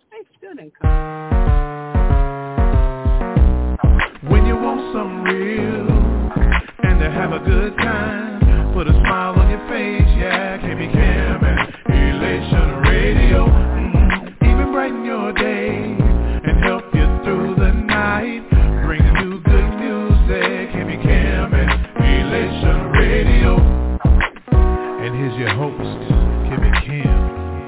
They still didn't come. When you want something real and to have a good time, put a smile on your face, yeah, KB Cam and Elation Radio. Even brighten your day and help you through the night. Bringing you good music, KB Cam and Elation Radio. And here's your host, KB Cam.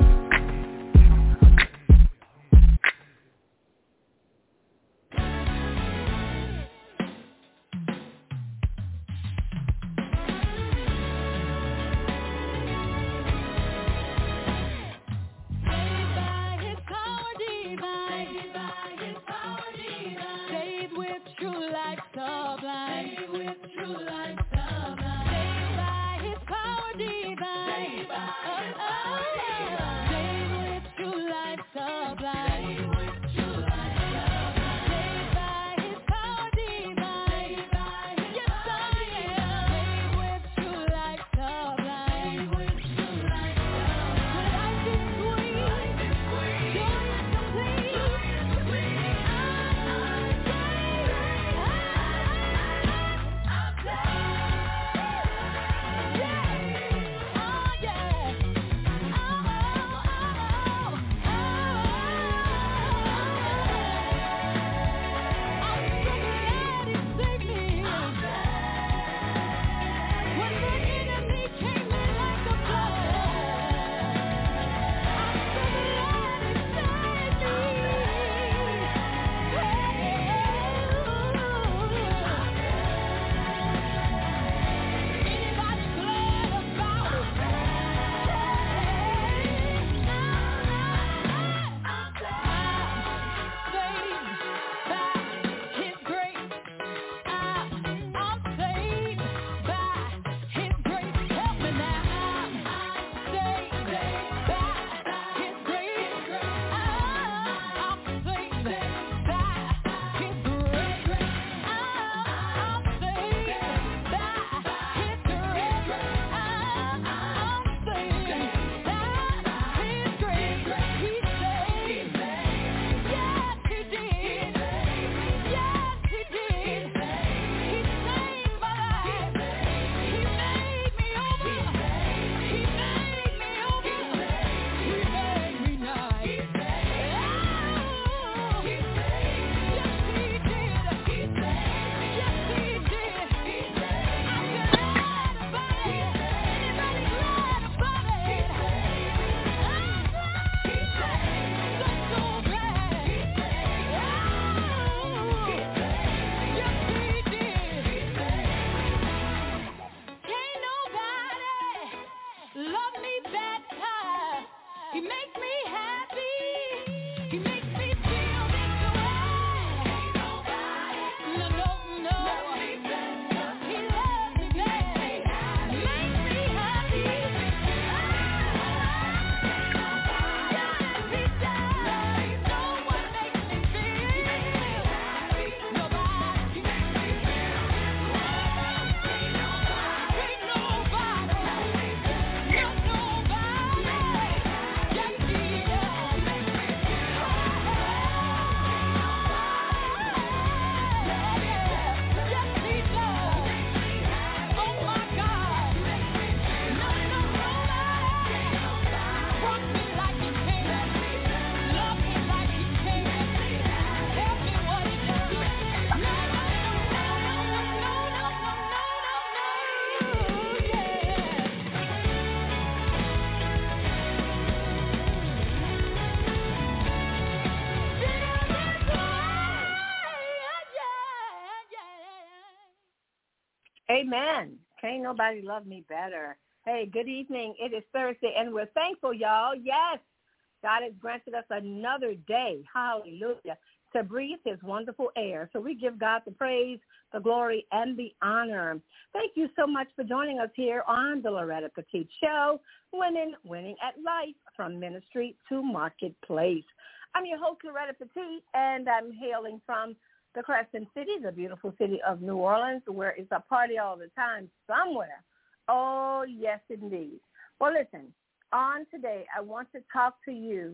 Amen. Can't nobody love me better. Hey, good evening. It is Thursday, and we're thankful, y'all. Yes, God has granted us another day, hallelujah, to breathe his wonderful air. So we give God the praise, the glory, and the honor. Thank you so much for joining us here on the Loretta Petite Show, winning at life, from ministry to marketplace. I'm your host, Loretta Petite, and I'm hailing from the Crescent City, the beautiful city of New Orleans, where it's a party all the time somewhere. Oh, yes, indeed. Well, listen, on today, I want to talk to you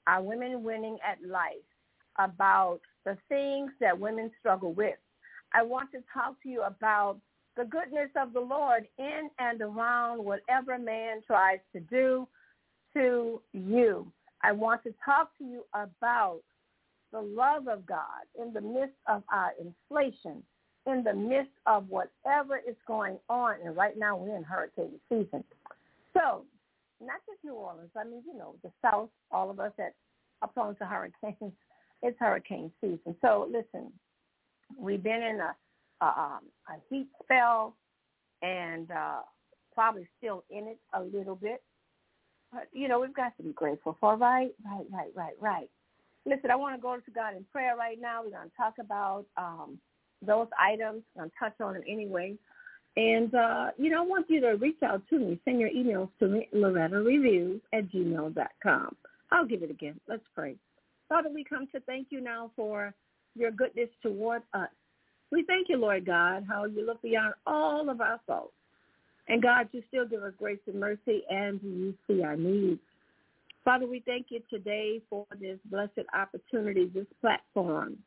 our Women Winning at Life, about the things that women struggle with. I want to talk to you about the goodness of the Lord in and around whatever man tries to do to you. I want to talk to you about the love of God in the midst of our inflation, in the midst of whatever is going on. And right now we're in hurricane season. So not just New Orleans. I mean, the South, all of us that are prone to hurricanes, it's hurricane season. So listen, we've been in a heat spell and probably still in it a little bit. But, we've got to be grateful for, right? Right. Listen, I want to go to God in prayer right now. We're going to talk about those items. I'm going to touch on them anyway. And, I want you to reach out to me. Send your emails to me, LorettaReviews@gmail.com. I'll give it again. Let's pray. Father, we come to thank you now for your goodness toward us. We thank you, Lord God, how you look beyond all of our faults. And, God, you still give us grace and mercy, and you see our needs. Father, we thank you today for this blessed opportunity, this platform.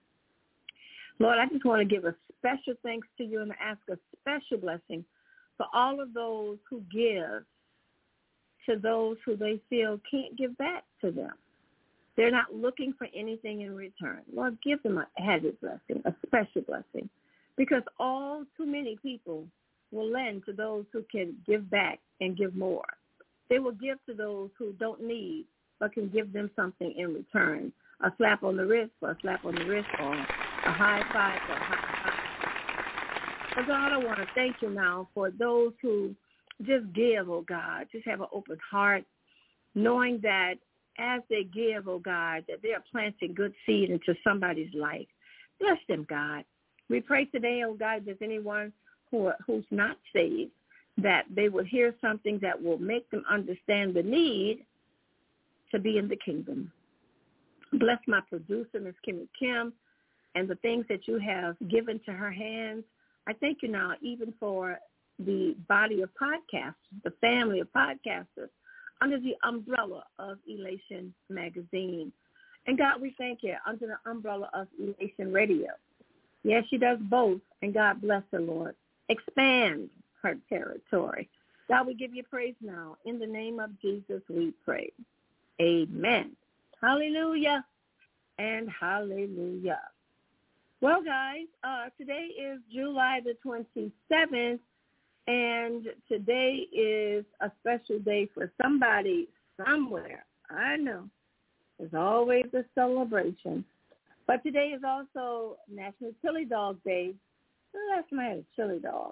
Lord, I just want to give a special thanks to you and ask a special blessing for all of those who give to those who they feel can't give back to them. They're not looking for anything in return. Lord, give them a added blessing, a special blessing, because all too many people will lend to those who can give back and give more. They will give to those who don't need but can give them something in return, a slap on the wrist for a slap on the wrist or a high five for a high five. But God, I want to thank you now for those who just give, oh God, just have an open heart, knowing that as they give, oh God, that they are planting good seed into somebody's life. Bless them, God. We pray today, oh God, if there's anyone who's not saved, that they will hear something that will make them understand the need to be in the kingdom. Bless my producer, Ms. Kimmy Kim, and the things that you have given to her hands. I thank you now even for the body of podcasters, the family of podcasters, under the umbrella of Elation Magazine. And God, we thank you, under the umbrella of Elation Radio. Yes, she does both, and God bless her, Lord. Expand her territory. God, we give you praise now. In the name of Jesus, we pray. Amen. Hallelujah and hallelujah. Well, guys, today is July the 27th, and today is a special day for somebody somewhere. I know. There's always a celebration. But today is also National Chili Dog Day. Last time I had a chili dog.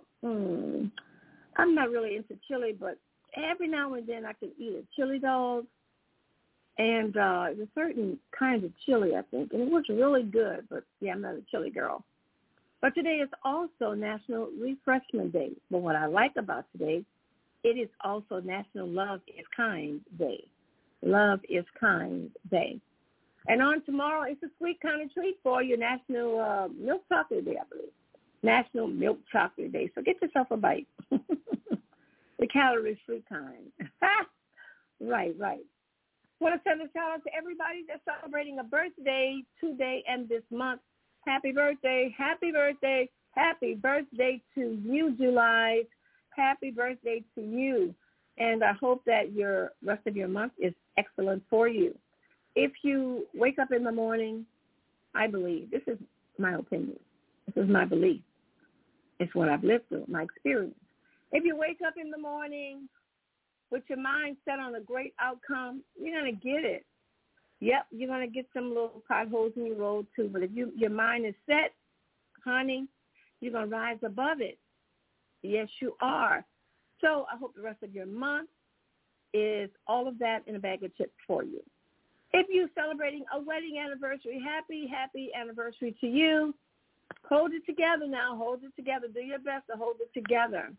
I'm not really into chili, but every now and then I can eat a chili dog. And it's a certain kind of chili, I think. And it was really good, but, yeah, I'm not a chili girl. But today is also National Refreshment Day. But what I like about today, it is also National Love is Kind Day. Love is Kind Day. And on tomorrow, it's a sweet kind of treat for you, National Milk Chocolate Day, I believe. National Milk Chocolate Day. So get yourself a bite. The calorie-free kind. Right. I want to send a shout-out to everybody that's celebrating a birthday today and this month. Happy birthday. Happy birthday. Happy birthday to you, July. Happy birthday to you. And I hope that your rest of your month is excellent for you. If you wake up in the morning, I believe, this is my opinion. This is my belief. It's what I've lived through, my experience. If you wake up in the morning with your mind set on a great outcome, you're going to get it. Yep, you're going to get some little potholes in your road too. But if your mind is set, honey, you're going to rise above it. Yes, you are. So I hope the rest of your month is all of that in a bag of chips for you. If you're celebrating a wedding anniversary, happy anniversary to you. Hold it together now. Hold it together. Do your best to hold it together.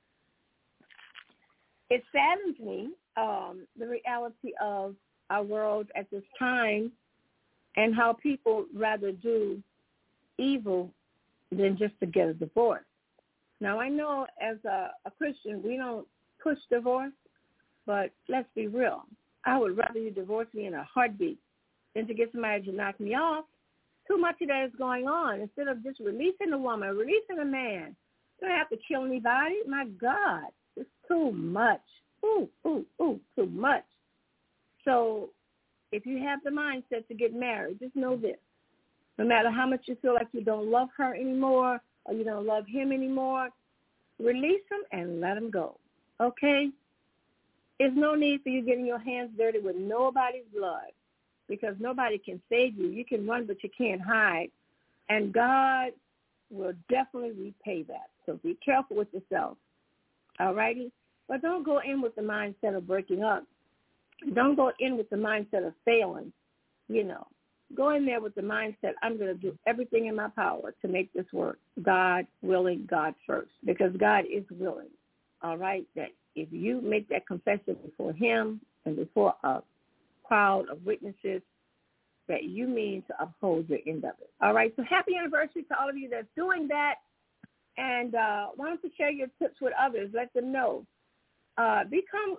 It saddens me, the reality of our world at this time and how people rather do evil than just to get a divorce. Now, I know as a Christian, we don't push divorce, but let's be real. I would rather you divorce me in a heartbeat than to get somebody to knock me off. Too much of that is going on. Instead of just releasing a woman, releasing a man, you don't have to kill anybody. My God, it's too much. Too much. So if you have the mindset to get married, just know this. No matter how much you feel like you don't love her anymore or you don't love him anymore, release them and let them go, okay? There's no need for you getting your hands dirty with nobody's blood because nobody can save you. You can run, but you can't hide. And God will definitely repay that. So be careful with yourself, all righty? But don't go in with the mindset of breaking up. Don't go in with the mindset of failing, Go in there with the mindset, I'm going to do everything in my power to make this work. God willing, God first, because God is willing, all right, that if you make that confession before him and before a crowd of witnesses, that you mean to uphold your end of it. All right, so happy anniversary to all of you that's doing that. And why don't you share your tips with others? Let them know. Become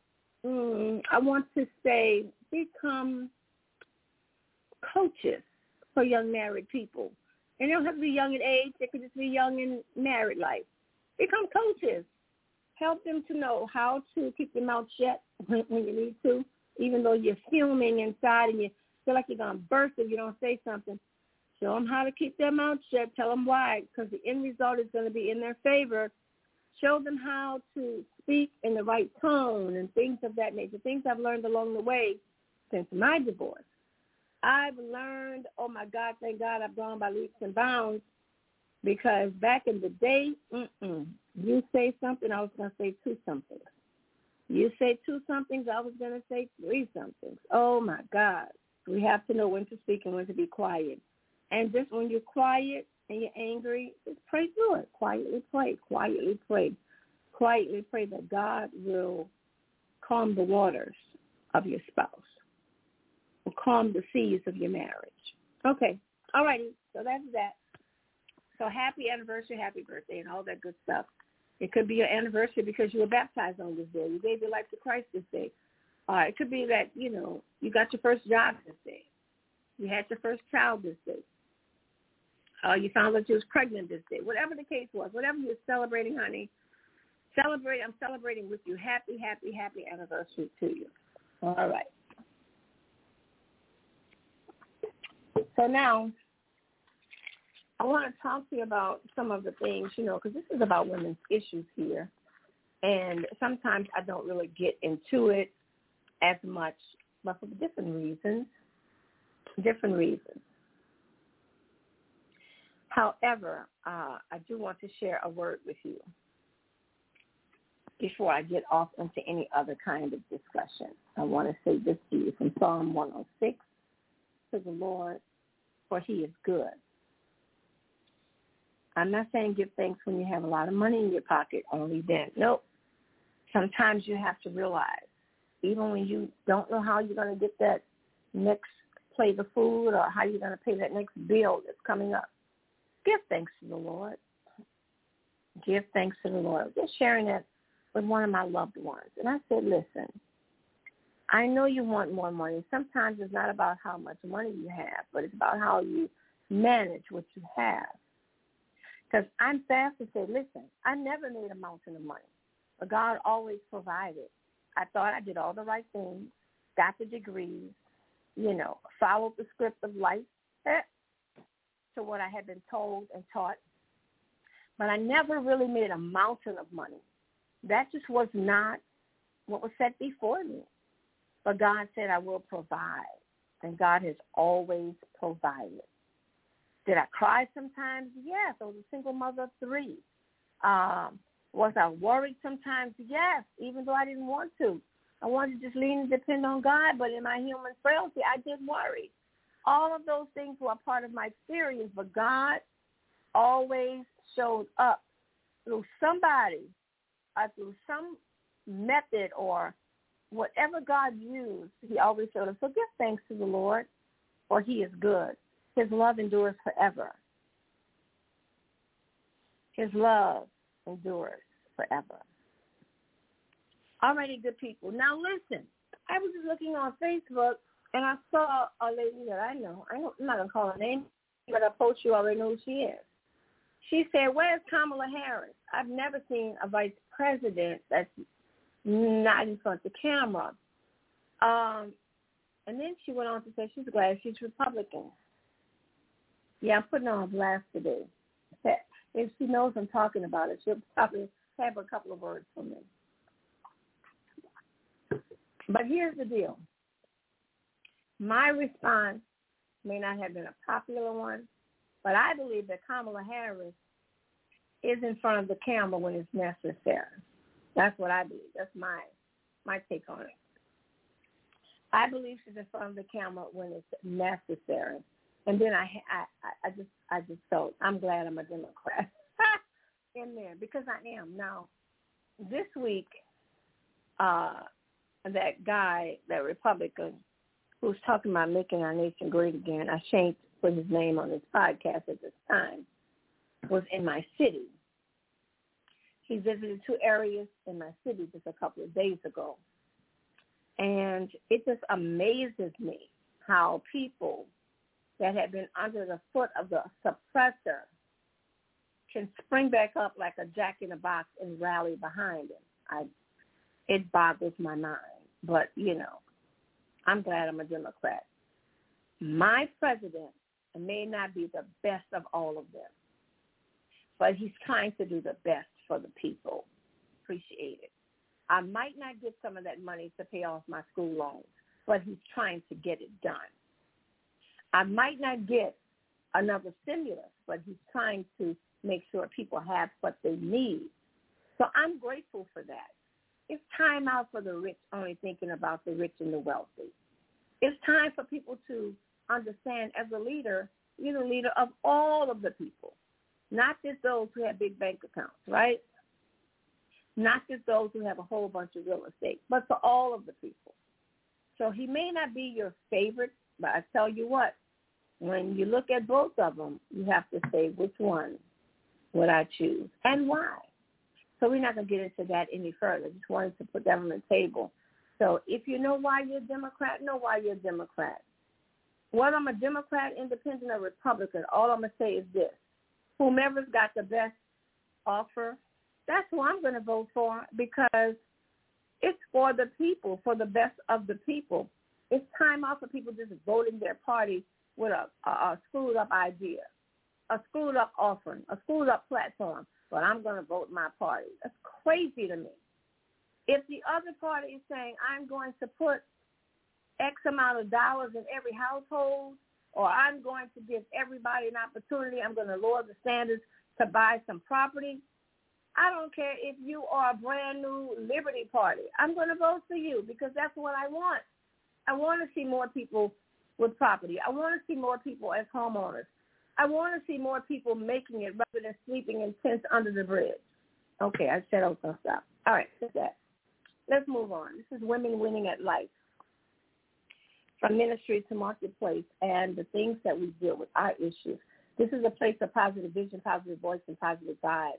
coaches for young married people. And they don't have to be young in age. They could just be young in married life. Become coaches. Help them to know how to keep their mouth shut when you need to, even though you're fuming inside and you feel like you're going to burst if you don't say something. Show them how to keep their mouth shut. Tell them why, because the end result is going to be in their favor. Show them how to speak in the right tone and things of that nature, things I've learned along the way since my divorce. I've learned, oh, my God, thank God I've gone by leaps and bounds, because back in the day, you say something, I was going to say two somethings. You say two somethings, I was going to say three somethings. Oh, my God. We have to know when to speak and when to be quiet. And just when you're quiet and you're angry, just pray through it. Quietly pray. Quietly pray. Quietly pray that God will calm the waters of your spouse. Will calm the seas of your marriage. Okay. All righty. So that's that. So happy anniversary, happy birthday, and all that good stuff. It could be your anniversary because you were baptized on this day. You gave your life to Christ this day. It could be that, you got your first job this day. You had your first child this day. You found that you was pregnant this day. Whatever the case was, whatever you're celebrating, honey, celebrate. I'm celebrating with you. Happy, happy, happy anniversary to you. All right. So now I want to talk to you about some of the things, because this is about women's issues here. And sometimes I don't really get into it as much, but for different reasons. However, I do want to share a word with you before I get off into any other kind of discussion. I want to say this to you from Psalm 106, to the Lord, for he is good. I'm not saying give thanks when you have a lot of money in your pocket, only then. Nope. Sometimes you have to realize, even when you don't know how you're going to get that next plate of food or how you're going to pay that next bill that's coming up, give thanks to the Lord. Give thanks to the Lord. Just sharing that with one of my loved ones. And I said, listen, I know you want more money. Sometimes it's not about how much money you have, but it's about how you manage what you have. Because I'm fast to say, listen, I never made a mountain of money, but God always provided. I thought I did all the right things, got the degrees, followed the script of life to what I had been told and taught. But I never really made a mountain of money. That just was not what was set before me. But God said, I will provide. And God has always provided. Did I cry sometimes? Yes. I was a single mother of 3. Was I worried sometimes? Yes, even though I didn't want to. I wanted to just lean and depend on God, but in my human frailty, I did worry. All of those things were a part of my experience, but God always showed up through somebody or through some method or whatever God used, he always showed up. So give thanks to the Lord, for he is good. His love endures forever. His love endures forever. Alrighty, good people. Now listen, I was just looking on Facebook, and I saw a lady that I know. I'm not going to call her name, but I post you already know who she is. She said, where's Kamala Harris? I've never seen a vice president that's not in front of the camera. And then she went on to say she's glad she's Republican. Yeah, I'm putting on a blast today. If she knows I'm talking about it, she'll probably have a couple of words for me. But here's the deal. My response may not have been a popular one, but I believe that Kamala Harris is in front of the camera when it's necessary. That's what I believe. That's my take on it. I believe she's in front of the camera when it's necessary. And then I just felt I'm glad I'm a Democrat in there because I am. Now, this week, that guy, that Republican who's talking about making our nation great again, I shan't put his name on his podcast at this time, was in my city. He visited 2 areas in my city just a couple of days ago. And it just amazes me how people that have been under the foot of the suppressor can spring back up like a jack in a box and rally behind him. It boggles my mind. But, you know, I'm glad I'm a Democrat. My president may not be the best of all of them, but he's trying to do the best for the people. Appreciate it. I might not get some of that money to pay off my school loans, but he's trying to get it done. I might not get another stimulus, but he's trying to make sure people have what they need. So I'm grateful for that. It's time out for the rich only thinking about the rich and the wealthy. It's time for people to understand as a leader, you're the leader of all of the people, not just those who have big bank accounts, right? Not just those who have a whole bunch of real estate, but for all of the people. So he may not be your favorite, but I tell you what, when you look at both of them, you have to say which one would I choose and why. So we're not going to get into that any further. Just wanted to put that on the table. So if you know why you're a Democrat, know why you're a Democrat. Whether I'm a Democrat, Independent, or Republican, all I'm going to say is this. Whomever's got the best offer, that's who I'm going to vote for because it's for the people, for the best of the people. It's time out for people just voting their party with a screwed-up idea, a screwed-up offering, a screwed-up platform. But I'm going to vote my party. That's crazy to me. If the other party is saying, I'm going to put X amount of dollars in every household, or I'm going to give everybody an opportunity, I'm going to lower the standards to buy some property, I don't care if you are a brand new Liberty Party. I'm going to vote for you because that's what I want. I want to see more people with property. I want to see more people as homeowners. I want to see more people making it rather than sleeping in tents under the bridge. Okay, I said I was going to stop. All right, that's that. Let's move on. This is Women Winning at Life. From ministry to marketplace and the things that we deal with, our issues. This is a place of positive vision, positive voice, and positive vibes.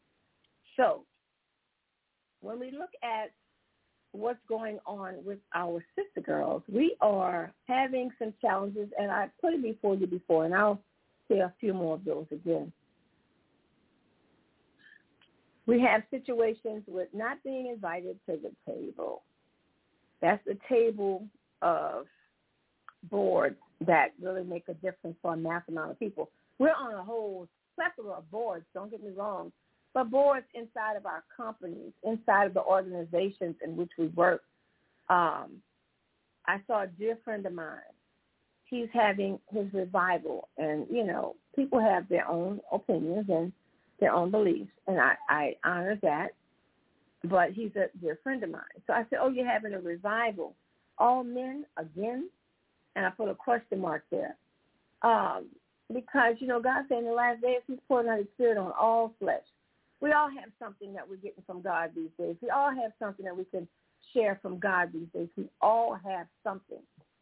So when we look at what's going on with our sister girls, we are having some challenges, and I put it before you before, and I'll say a few more of those again. We have situations with not being invited to the table. That's the table of boards that really make a difference for a mass amount of people. We're on a whole plethora of boards, don't get me wrong, but boards inside of our companies, inside of the organizations in which we work. I saw a dear friend of mine. He's having his revival, and, you know, people have their own opinions and their own beliefs, and I honor that, but he's a dear friend of mine. So I said, oh, you're having a revival. All men again? And I put a question mark there. Because, you know, God said in the last days he's pouring out his spirit on all flesh. We all have something that we're getting from God these days. We all have something that we can share from God these days. We all have something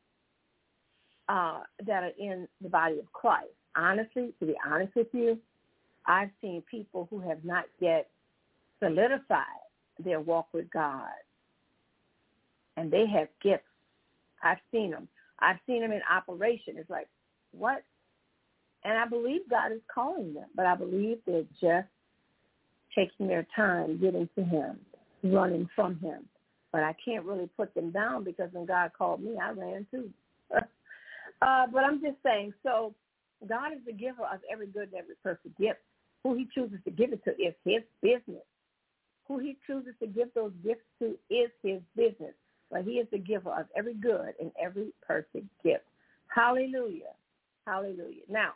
that are in the body of Christ. Honestly, to be honest with you, I've seen people who have not yet solidified their walk with God. and they have gifts. I've seen them. I've seen them in operation. It's like, what? And I believe God is calling them, but I believe they're just taking their time getting to him, running from him. But I can't really put them down because when God called me, I ran too. But I'm just saying, so God is the giver of every good and every perfect gift. Who he chooses to give it to is his business. Who he chooses to give those gifts to is his business. But he is the giver of every good and every perfect gift. Hallelujah. Hallelujah. Now,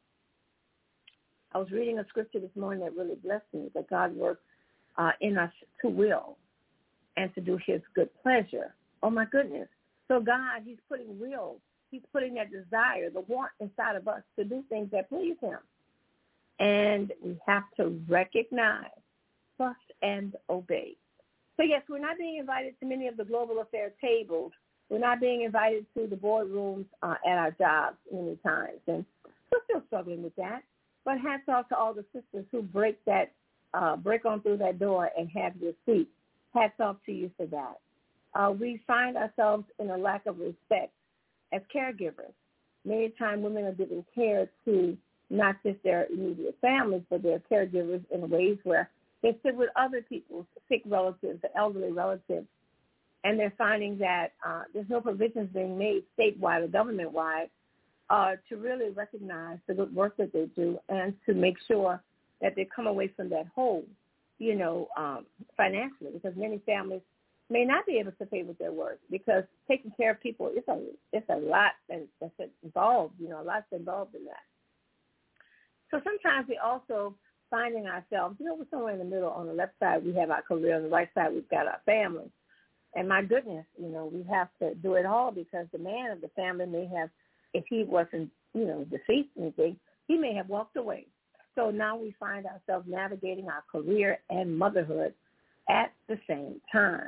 I was reading a scripture this morning that really blessed me, that God works in us to will and to do his good pleasure. Oh, my goodness. So God, he's putting will, he's putting that desire, the want inside of us to do things that please him. And we have to recognize, trust, and obey. So, yes, we're not being invited to many of the global affair tables. We're not being invited to the boardrooms at our jobs many times. And we're still struggling with that. But hats off to all the sisters who break on through that door and have your seat. Hats off to you for that. We find ourselves in a lack of respect as caregivers. Many times women are giving care to not just their immediate families, but their caregivers in ways where they sit with other people's sick relatives, the elderly relatives, and they're finding that there's no provisions being made statewide or government-wide to really recognize the good work that they do and to make sure that they come away from that hole, financially, because many families may not be able to pay with their work because taking care of people, it's a lot that's involved, a lot's involved in that. So sometimes we also finding ourselves, we're somewhere in the middle. On the left side, we have our career. On the right side, we've got our family. And my goodness, we have to do it all because the man of the family may have, if he wasn't, deceased or anything, he may have walked away. So now we find ourselves navigating our career and motherhood at the same time.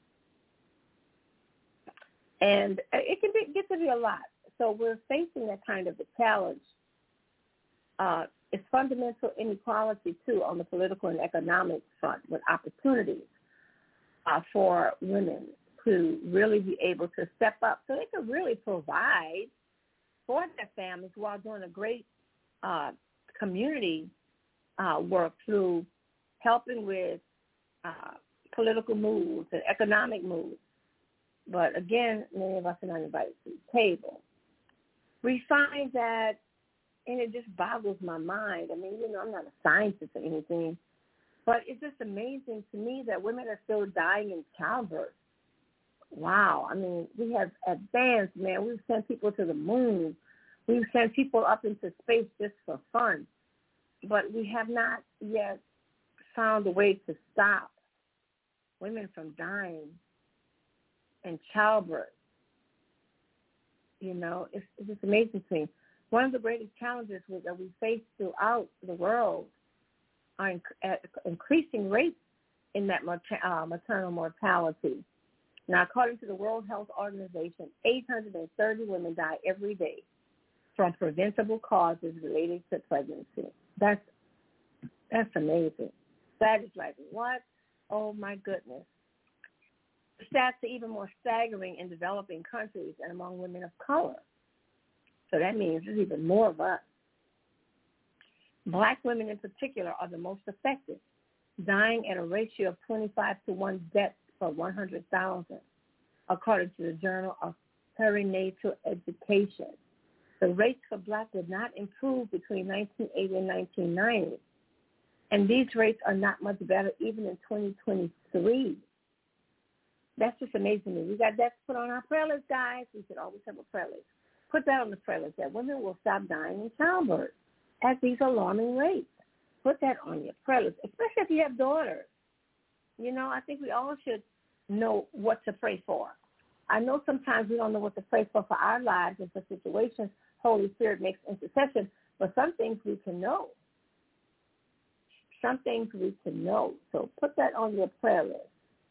And it can get to be a lot. So we're facing that kind of a challenge. It's fundamental inequality, too, on the political and economic front with opportunities for women to really be able to step up so they can really provide for their families while doing a great community work through helping with political moves and economic moves. But again, many of us are not invited to the table. We find that, and it just boggles my mind. I mean, I'm not a scientist or anything, but it's just amazing to me that women are still dying in childbirth. Wow. I mean, we have advanced, man. We've sent people to the moon. We've sent people up into space just for fun. But we have not yet found a way to stop women from dying in childbirth. It's just amazing to me. One of the greatest challenges that we face throughout the world are increasing rates in that maternal mortality. Now, according to the World Health Organization, 830 women die every day from preventable causes related to pregnancy. That's amazing. That is like, what? Oh, my goodness. The stats are even more staggering in developing countries and among women of color. So that means there's even more of us. Black women in particular are the most affected, dying at a ratio of 25-1 deaths per 100,000, according to the Journal of Perinatal Education. The rates for black did not improve between 1980 and 1990, and these rates are not much better even in 2023. That's just amazing to me. We got that to put on our prayer list, guys. We should always have a prayer list. Put that on the prayer list, that women will stop dying in childbirth at these alarming rates. Put that on your prayer list, especially if you have daughters. I think we all should know what to pray for. I know sometimes we don't know what to pray for our lives and for situations. Holy Spirit makes intercession, but some things we can know. Some things we can know. So put that on your prayer list.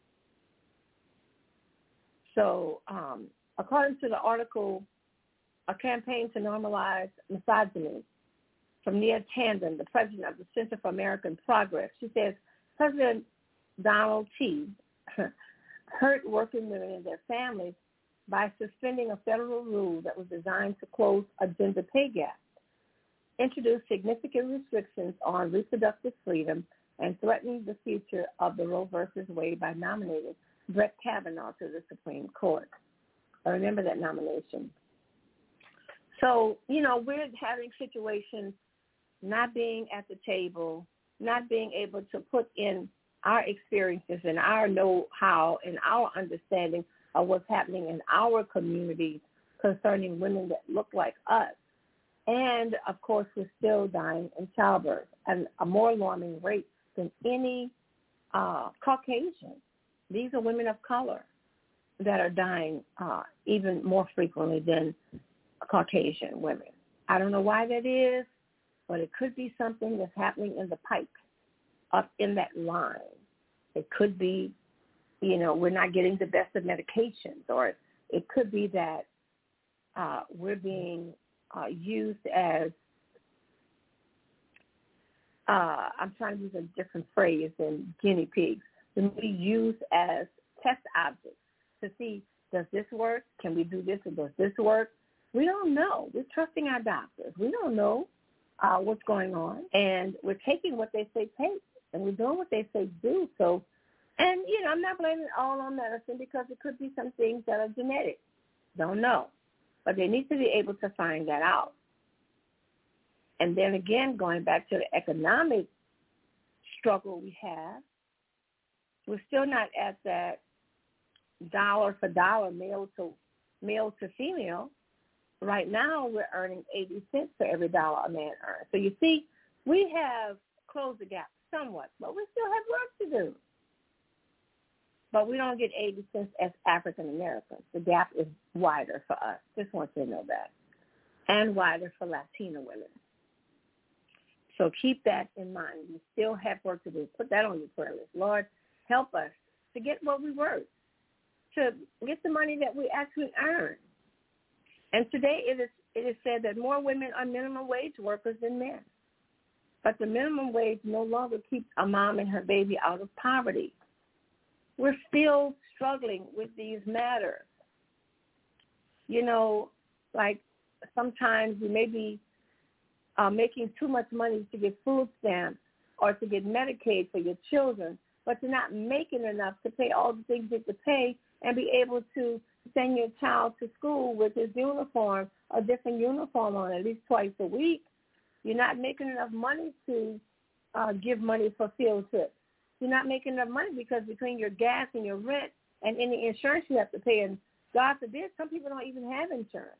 So according to the article, A Campaign to Normalize Misogyny, from Nia Tandon, the president of the Center for American Progress, she says, President Donald T. hurt working women and their families by suspending a federal rule that was designed to close a gender pay gap, introduced significant restrictions on reproductive freedom, and threatened the future of the Roe versus Wade by nominating Brett Kavanaugh to the Supreme Court. I remember that nomination. So, we're having situations not being at the table, not being able to put in our experiences and our know-how and our understanding of what's happening in our communities concerning women that look like us. And, of course, we're still dying in childbirth at a more alarming rate than any Caucasian. These are women of color that are dying even more frequently than Caucasian women. I don't know why that is, but it could be something that's happening in the pipe up in that line. It could be, we're not getting the best of medications, or it could be that we're being used as, I'm trying to use a different phrase than guinea pigs, to be used as test objects to see, does this work? Can we do this, or does this work? We don't know. We're trusting our doctors. We don't know what's going on, and we're taking what they say take, and we're doing what they say do. So, and, I'm not blaming it all on medicine, because it could be some things that are genetic. Don't know. But they need to be able to find that out. And then again, going back to the economic struggle we have, we're still not at that dollar for dollar, male to female. Right now, we're earning 80 cents for every dollar a man earns. So you see, we have closed the gap somewhat, but we still have work to do. But we don't get 80 cents as African Americans. The gap is wider for us. Just want you to know that. And wider for Latina women. So keep that in mind. We still have work to do. Put that on your prayer list. Lord, help us to get what we worth, to get the money that we actually earn. And today it is said that more women are minimum wage workers than men. But the minimum wage no longer keeps a mom and her baby out of poverty. We're still struggling with these matters. Like sometimes we may be making too much money to get food stamps or to get Medicaid for your children, but you're not making enough to pay all the things you have to pay and be able to send your child to school with his uniform, a different uniform on at least twice a week. You're not making enough money to give money for field trips. You're not making enough money because between your gas and your rent and any insurance you have to pay, and God forbid, some people don't even have insurance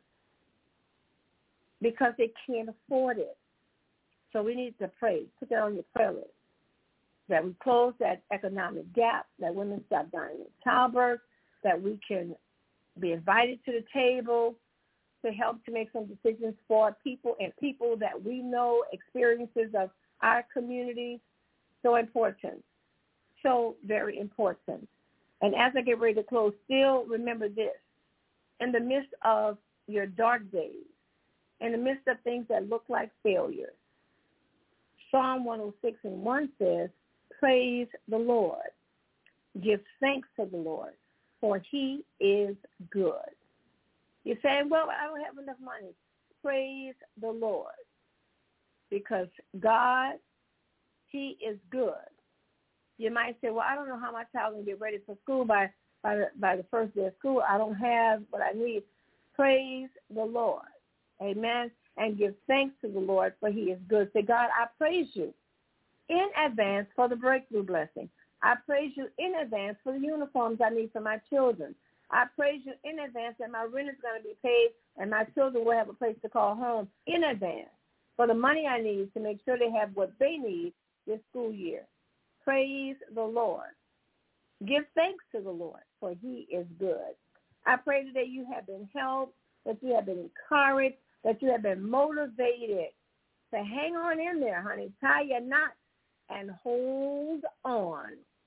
because they can't afford it. So we need to pray. Put that on your prayer list, that we close that economic gap, that women stop dying in childbirth, that we can be invited to the table to help to make some decisions for people and people that we know, experiences of our communities. So important. So very important. And as I get ready to close, still remember this. In the midst of your dark days, in the midst of things that look like failures, Psalm 106:1 says, praise the Lord. Give thanks to the Lord, for he is good. You're saying, well, I don't have enough money. Praise the Lord. Because God, he is good. You might say, well, I don't know how my child can get ready for school by the first day of school. I don't have what I need. Praise the Lord. Amen. And give thanks to the Lord, for he is good. Say, God, I praise you in advance for the breakthrough blessing. I praise you in advance for the uniforms I need for my children. I praise you in advance that my rent is going to be paid and my children will have a place to call home in advance for the money I need to make sure they have what they need this school year. Praise the Lord. Give thanks to the Lord, for he is good. I pray today you have been helped, that you have been encouraged, that you have been motivated to hang on in there, honey. Tie your knot and hold on.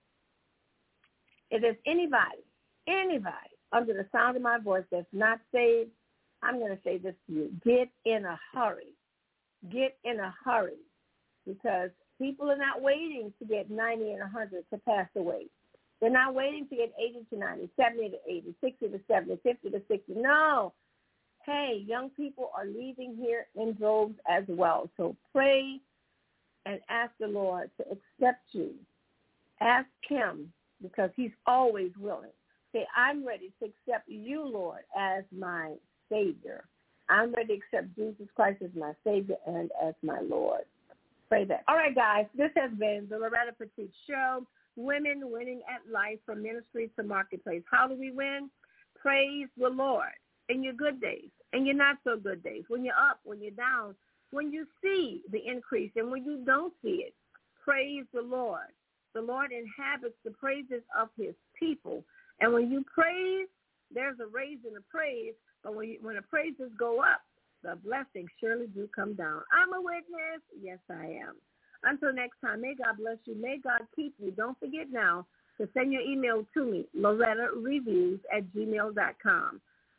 If there's anybody under the sound of my voice that's not saved, I'm going to say this to you. Get in a hurry. Get in a hurry, because people are not waiting to get 90 and 100 to pass away. They're not waiting to get 80 to 90, 70 to 80, 60 to 70, 50 to 60. No. Hey, young people are leaving here in droves as well. So pray and ask the Lord to accept you. Ask him, because he's always willing. Say, I'm ready to accept you, Lord, as my Savior. I'm ready to accept Jesus Christ as my Savior and as my Lord. Pray that. All right, guys, this has been the Loretta Petite Show, Women Winning at Life, from Ministry to Marketplace. How do we win? Praise the Lord in your good days and your not so good days, when you're up, when you're down, when you see the increase and when you don't see it. Praise the Lord. The Lord inhabits the praises of his people. And when you praise, there's a raise in the praise. But when the praises go up, the blessings surely do come down. I'm a witness. Yes, I am. Until next time, may God bless you. May God keep you. Don't forget now to send your email to me, LorettaReviews@gmail.com.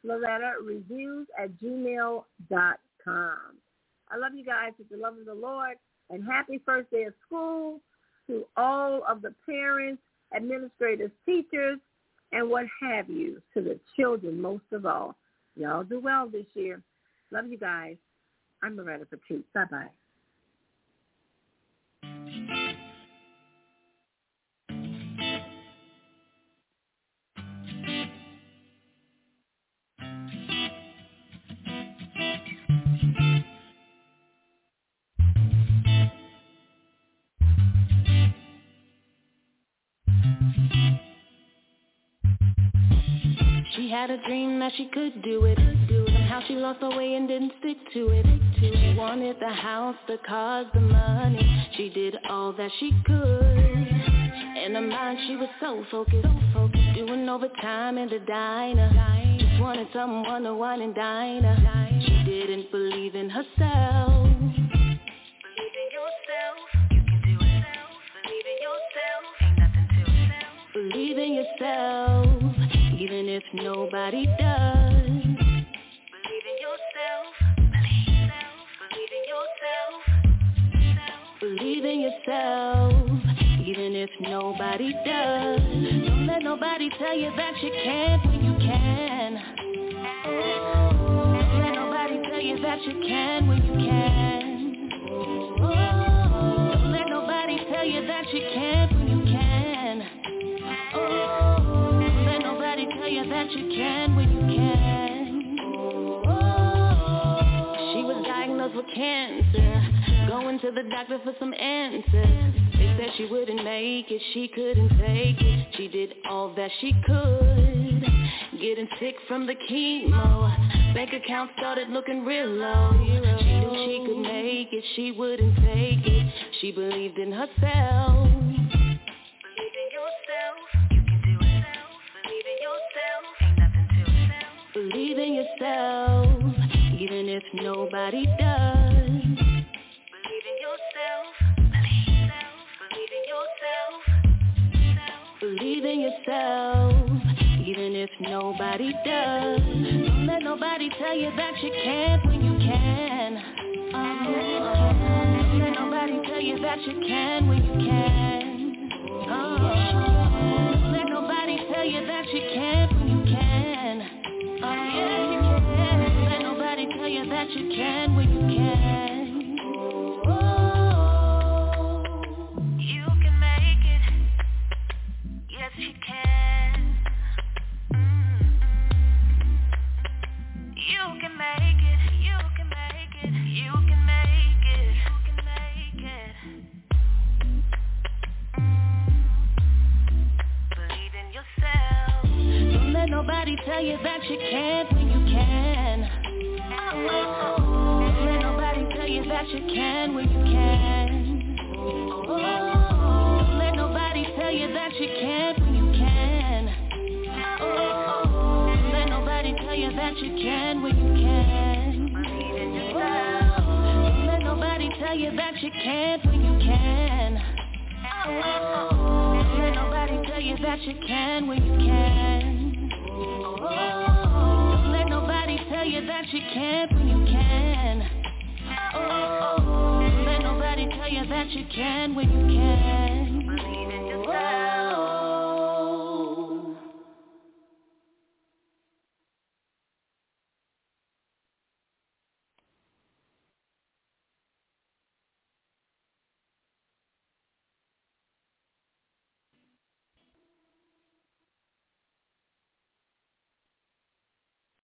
LorettaReviews@gmail.com. I love you guys with the love of the Lord. And happy first day of school to all of the parents, administrators, teachers, and what have you, to the children most of all. Y'all do well this year. Love you guys. I'm Loretta Petite. Bye-bye. She had a dream that she could do it. Somehow she lost her way and didn't stick to it. She wanted the house, the cars, the money. She did all that she could. In her mind she was so focused, doing overtime in the diner. Just wanted someone to wine and dine her. She didn't believe in herself. Believe in yourself, you can do it. Believe in yourself, ain't nothing to self. Believe in yourself, even if nobody does. Believe in yourself, believe in yourself. Believe in yourself, even if nobody does. Don't let nobody tell you that you can't when you can. Don't let nobody tell you that you can when you can. Don't let nobody tell you that you can't when you can. Don't let nobody tell you that you can when you can. She was diagnosed with cancer, going to the doctor for some answers. They said she wouldn't make it, she couldn't take it. She did all that she could, getting sick from the chemo. Bank account started looking real low. She knew she could make it, she wouldn't take it. She believed in herself. Believe in yourself, you can do it. Believe in yourself, ain't nothing to self. Believe in yourself, even if nobody does. Believe in yourself, believe in yourself. Believe in yourself, even if nobody does. Don't let nobody tell you that you can't when you can. Don't let nobody tell you that you can when you can. Don't let nobody tell you that you can't when you can. Don't let nobody tell you that you can when you can. You can make it. Yes, you can. You can make it. You can make it. You can make it. You can make it. Believe in yourself. Don't let nobody tell you that you can't when you can. Don't let nobody tell you that you can when you can. Don't let nobody tell you that you can't when you can. Don't let nobody tell you that you can when you can. Believe in yourself. Don't let nobody tell you that you can't when you can. Don't let nobody tell you that you can when you can. Don't let nobody tell you that you can't when you can. Don't let nobody tell you that you can when you can.